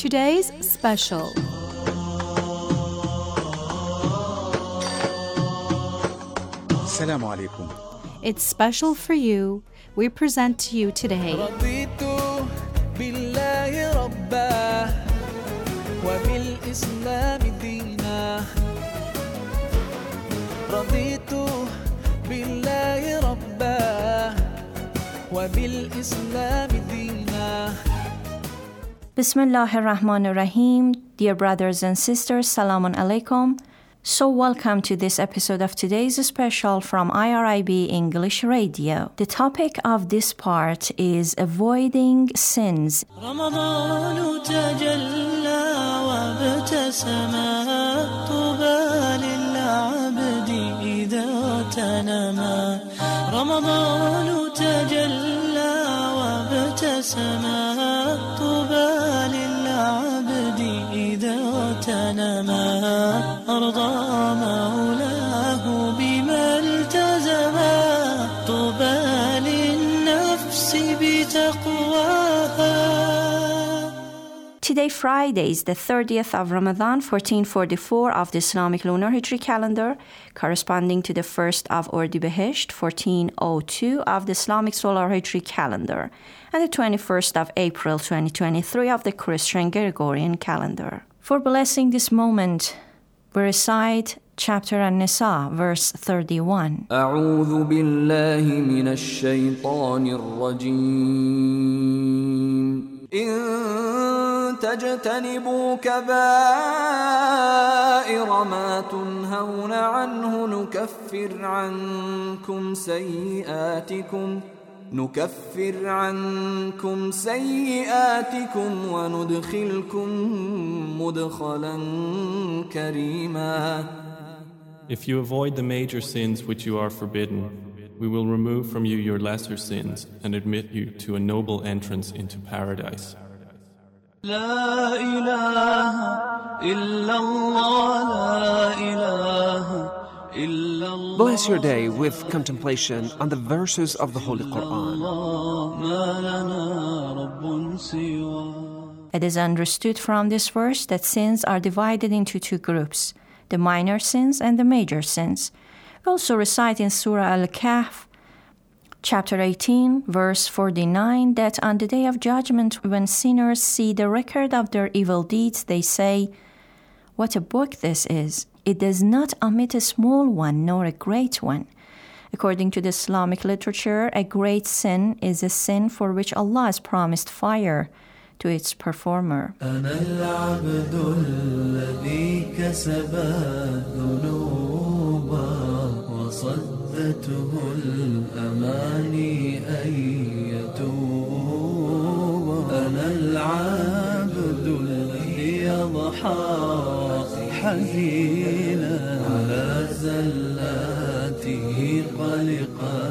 today's special. Assalamu alaikum. It's special for you. We present to you today رضيت بالله ربا وبالإسلام دينا رضيت بالله ربا وبالإسلام دينا. Bismillahir Rahmanir Rahim. Dear brothers and sisters, Salamun Alaikum. So welcome to this episode of today's special from IRIB English Radio. The topic of this part is avoiding sins. رمضان تجلى وابتسم طوبى للعبد إذا تنما رمضان تجلى وابتسم طوبى للعبد إذا تنما أرضى مولاه بما التزم طوبى للنفس بتقواها. Today, Friday, is the 30th of Ramadan, 1444 of the Islamic Lunar Hijri calendar, corresponding to the 1st of Ordibihisht, 1402 of the Islamic Solar Hijri calendar, and the 21st of April, 2023 of the Christian Gregorian calendar. For blessing this moment, we recite chapter An-Nisa, verse 31. أعوذ بالله من الشيطان الرجيم إن تجتنبوا كبائر ما تنهون عنه نكفر عنكم سيئاتكم وندخلكم مدخلا كريما. If you avoid the major sins which you are forbidden, we will remove from you your lesser sins and admit you to a noble entrance into paradise. لا إله إلا الله لا إله إلا الله. Bless your day with contemplation on the verses of the Holy Quran. ما لنا رب سوى. It is understood from this verse that sins are divided into two groups, the minor sins and the major sins. We also recite in Surah Al-Kahf, chapter 18, verse 49, that on the day of judgment, when sinners see the record of their evil deeds, they say, "What a book this is! It does not omit a small one nor a great one." According to the Islamic literature, a great sin is a sin for which Allah has promised fire to its performer. أنا العبد الذي كسب الذنوب وصدته الأماني أن يتوب. أنا العبد الذي يضحى حزينا على زلاته قلقا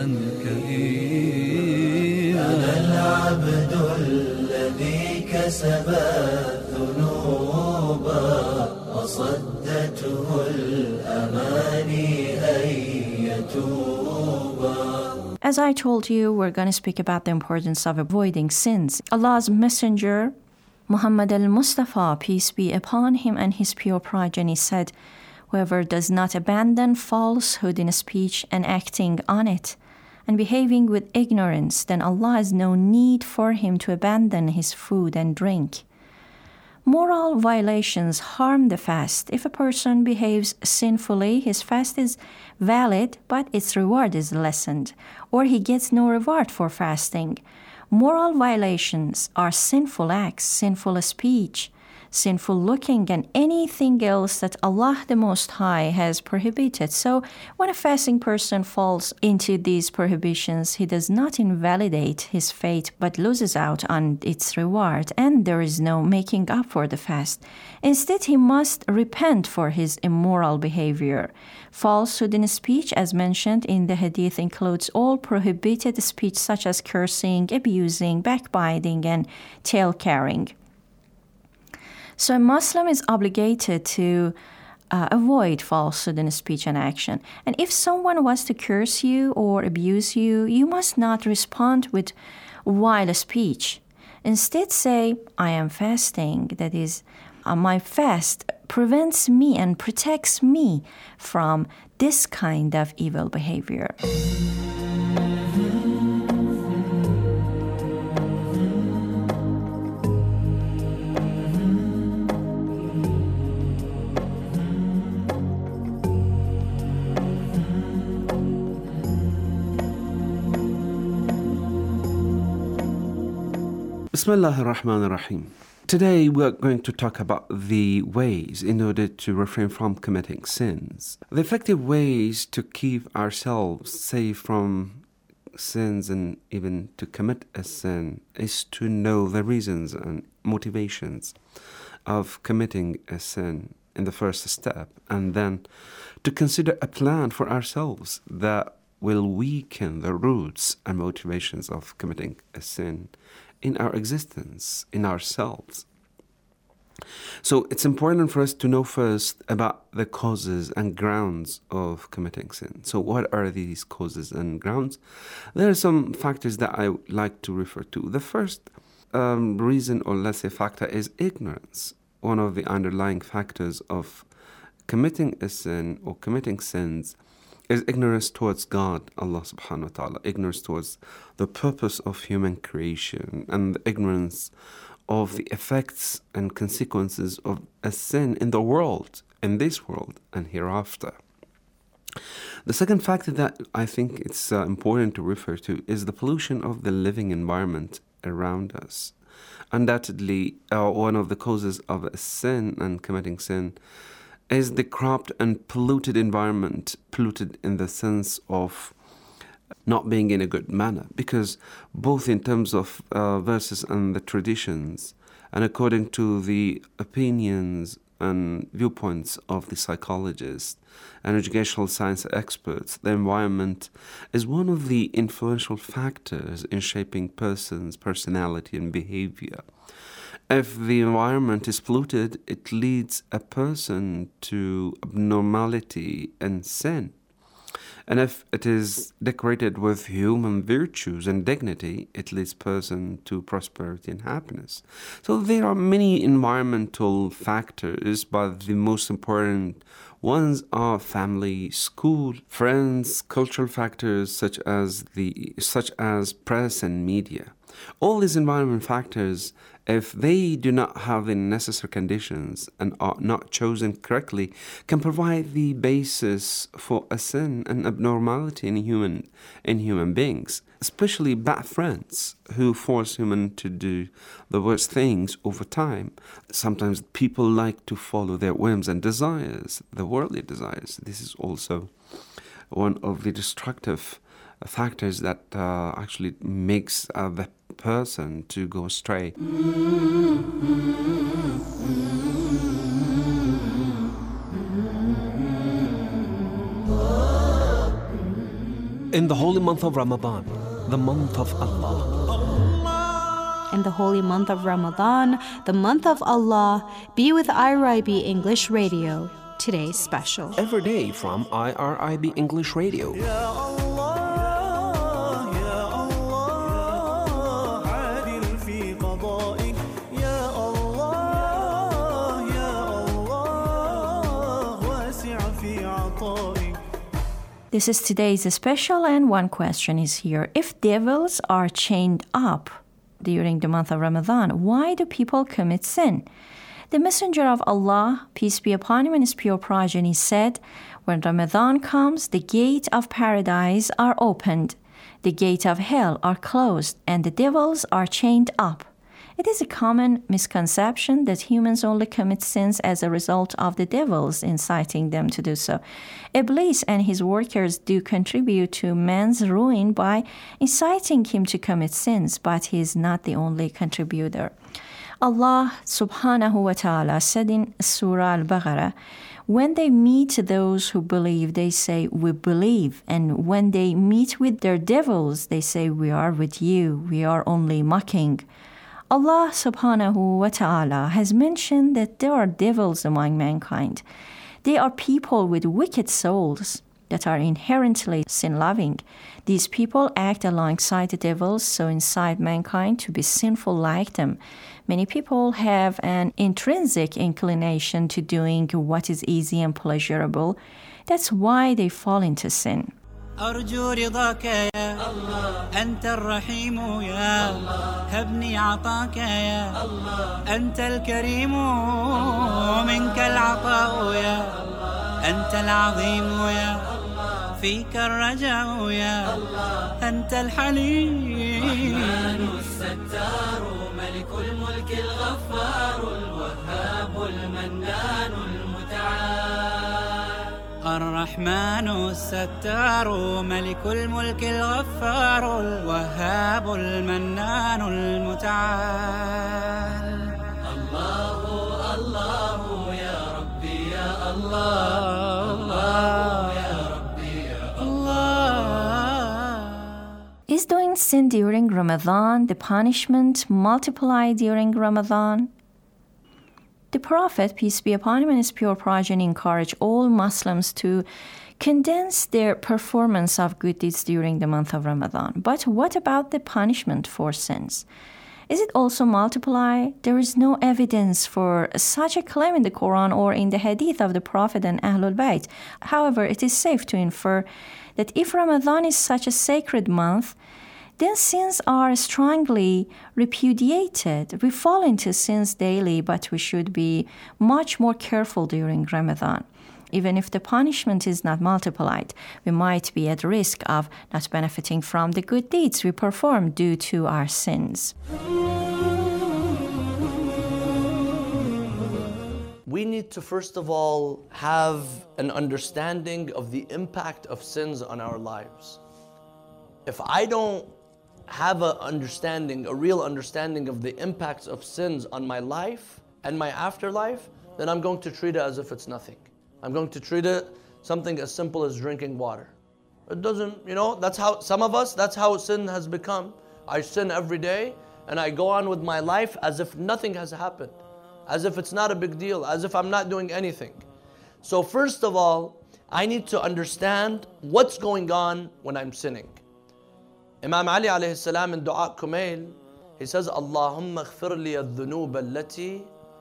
كئيبا. أنا العبد الذي كسب الذنوب وصدته الأماني أن يتوب. As I told you, we're going to speak about the importance of avoiding sins. Allah's messenger, Muhammad al-Mustafa, peace be upon him and his pure progeny, said, "Whoever does not abandon falsehood in speech and acting on it, and behaving with ignorance, then Allah has no need for him to abandon his food and drink." Moral violations harm the fast. If a person behaves sinfully, his fast is valid, but its reward is lessened, or he gets no reward for fasting. Moral violations are sinful acts, sinful speech, sinful looking, and anything else that Allah the Most High has prohibited. So when a fasting person falls into these prohibitions, he does not invalidate his faith but loses out on its reward, and there is no making up for the fast. Instead, he must repent for his immoral behavior. Falsehood in speech, as mentioned in the hadith, includes all prohibited speech such as cursing, abusing, backbiting, and tale-carrying. So a Muslim is obligated to avoid falsehood in speech and action. And if someone was to curse you or abuse you, you must not respond with vile speech. Instead say, I am fasting. That is, my fast prevents me and protects me from this kind of evil behavior. Bismillah ar-Rahman ar-Rahim. Today we are going to talk about the ways in order to refrain from committing sins. The effective ways to keep ourselves safe from sins and even to commit a sin is to know the reasons and motivations of committing a sin in the first step, and then to consider a plan for ourselves that will weaken the roots and motivations of committing a sin in our existence, in ourselves. So it's important for us to know first about the causes and grounds of committing sin. So what are these causes and grounds? There are some factors that I would like to refer to. The first reason, or let's say factor, is ignorance. One of the underlying factors of committing a sin or committing sins is ignorance towards God, Allah subhanahu wa ta'ala, ignorance towards the purpose of human creation, and ignorance of the effects and consequences of a sin in the world, in this world and hereafter. The second factor that I think it's important to refer to is the pollution of the living environment around us. Undoubtedly, one of the causes of a sin and committing sin is the corrupt and polluted environment, polluted in the sense of not being in a good manner, because both in terms of verses and the traditions, and according to the opinions and viewpoints of the psychologists and educational science experts, the environment is one of the influential factors in shaping persons' personality and behavior. If the environment is polluted, it leads a person to abnormality and sin. And if it is decorated with human virtues and dignity, it leads a person to prosperity and happiness. So there are many environmental factors, but the most important ones are family, school, friends, cultural factors such as press and media. All these environment factors, if they do not have the necessary conditions and are not chosen correctly, can provide the basis for a sin and abnormality in human beings, especially bad friends who force humans to do the worst things over time. Sometimes people like to follow their whims and desires, the worldly desires. This is also one of the destructive factors that actually makes the person to go astray. In the holy month of Ramadan, the month of Allah. In the holy month of Ramadan, the month of Allah, be with IRIB English Radio. Today's special. Every day from IRIB English Radio. This is today's special, and one question is here. If devils are chained up during the month of Ramadan, why do people commit sin? The Messenger of Allah, peace be upon him and his pure progeny, said, when Ramadan comes, the gate of paradise are opened, the gate of hell are closed, and the devils are chained up. It is a common misconception that humans only commit sins as a result of the devils inciting them to do so. Iblis and his workers do contribute to man's ruin by inciting him to commit sins, but he is not the only contributor. Allah subhanahu wa ta'ala said in Surah Al-Baqarah, when they meet those who believe, they say, we believe. And when they meet with their devils, they say, we are with you. We are only mocking. Allah subhanahu wa ta'ala has mentioned that there are devils among mankind. They are people with wicked souls. that are inherently sin-loving. These people act alongside the devils, so incite mankind to be sinful like them. Many people have an intrinsic inclination to doing what is easy and pleasurable. That's why they fall into sin. أرجو رضاك يا الله أنت الرحيم يا الله هبني عطاك يا الله أنت الكريم منك العطاء يا الله أنت العظيم يا الله فيك الرجاء يا الله أنت الحليم الرحمن الستار ملك الملك الغفار الوهاب المنان المتعال الرحمن الستار ملك الملك الغفار الوهاب المنان المتعال الله الله يا ربي يا الله الله يا ربي يا الله. Is doing sin during Ramadan the punishment multiplied during Ramadan? The Prophet, peace be upon him, and his pure progeny encourage all Muslims to condense their performance of good deeds during the month of Ramadan. But what about the punishment for sins? Is it also multiplied? There is no evidence for such a claim in the Quran or in the Hadith of the Prophet and Ahlul Bayt. However, it is safe to infer that if Ramadan is such a sacred month, then sins are strongly repudiated. We fall into sins daily, but we should be much more careful during Ramadan. Even if the punishment is not multiplied, we might be at risk of not benefiting from the good deeds we perform due to our sins. We need to first of all have an understanding of the impact of sins on our lives. If I don't have a real understanding of the impacts of sins on my life and my afterlife, then I'm going to treat it as if it's nothing. I'm going to treat it something as simple as drinking water. It doesn't, that's how some of us, that's how sin has become. I sin every day and I go on with my life as if nothing has happened, as if it's not a big deal, as if I'm not doing anything. So first of all, I need to understand what's going on when I'm sinning. Imam Ali alayhi salam in Dua Kumail, he says, Allahumma aghfir li al-dhunub allati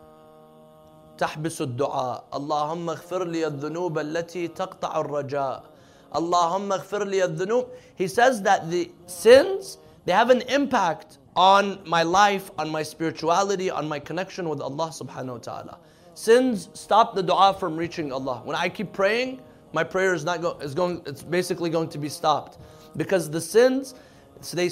tahbisu al-du'a. Allahumma aghfir li al-dhunub allati taqta' al-raja. Allahumma aghfir li al-dhunub. He says that the sins, they have an impact on my life, on my spirituality, on my connection with Allah subhanahu wa ta'ala. Sins stop the dua from reaching Allah. When I keep praying, my prayer is it's basically going to be stopped. Because the sins, they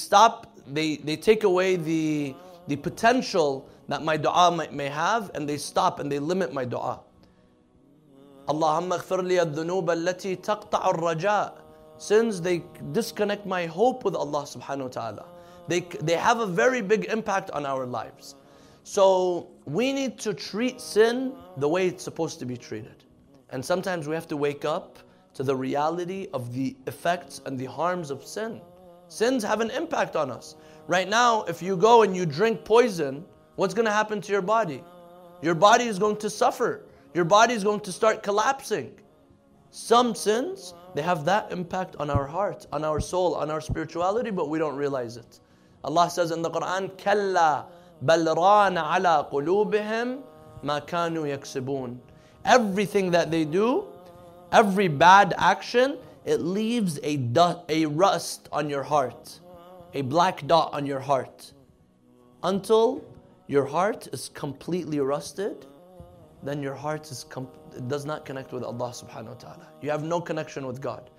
take away the potential that my dua may have, and they stop and they limit my dua. Allahumma aghfir li al-dhunub allati taqta' al-raja. Sins, they disconnect my hope with Allah subhanahu wa ta'ala. They have a very big impact on our lives. So we need to treat sin the way it's supposed to be treated. And sometimes we have to wake up to the reality of the effects and the harms of sin. Sins have an impact on us. Right now, if you go and you drink poison, what's going to happen to your body? Your body is going to suffer. Your body is going to start collapsing. Some sins, they have that impact on our heart, on our soul, on our spirituality, but we don't realize it. Allah says in the Quran, كَلَّا بَلْ رَانَ عَلَىٰ قُلُوبِهِمْ مَا كَانُوا يَكْسِبُونَ. Everything that they do, every bad action, it leaves a rust on your heart, a black dot on your heart. Until your heart is completely rusted, then your heart it does not connect with Allah subhanahu wa ta'ala. You have no connection with God.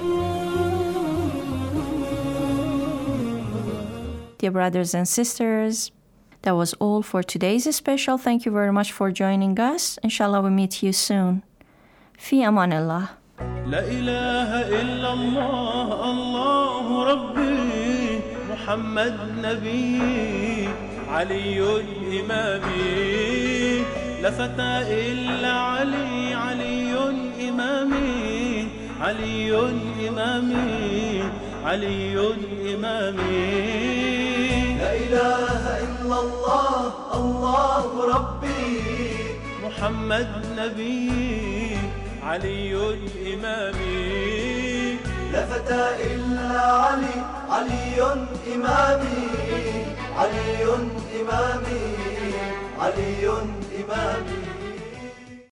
Dear brothers and sisters, that was all for today's special. Thank you very much for joining us. Inshallah, we meet you soon. في أمان الله. لا إله إلا الله الله ربي محمد نبي علي إمامي لا فتى إلا علي علي إمامي علي إمامي علي إمامي لا إله إلا الله الله ربي محمد نبي علي إمامي. لا فتى إلا علي، علي إمامي، علي إمامي، علي إمامي.